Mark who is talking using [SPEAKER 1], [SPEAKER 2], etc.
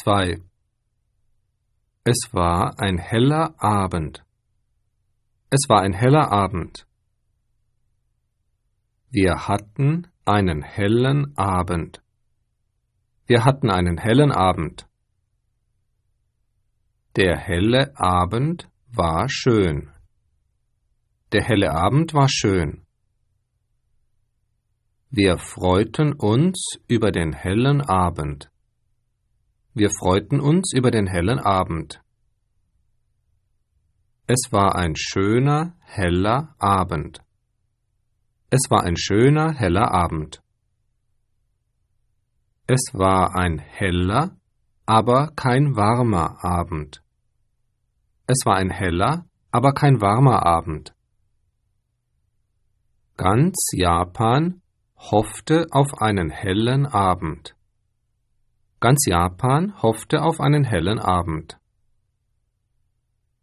[SPEAKER 1] 2. Es war ein heller Abend. Es war ein heller Abend. Wir hatten einen hellen Abend. Wir hatten einen hellen Abend. Der helle Abend war schön. Der helle Abend war schön. Wir freuten uns über den hellen Abend. Wir freuten uns über den hellen Abend. Es war ein schöner, heller Abend. Es war ein schöner, heller Abend. Es war ein heller, aber kein warmer Abend. Es war ein heller, aber kein warmer Abend. Ganz Japan hoffte auf einen hellen Abend. Ganz Japan hoffte auf einen hellen Abend.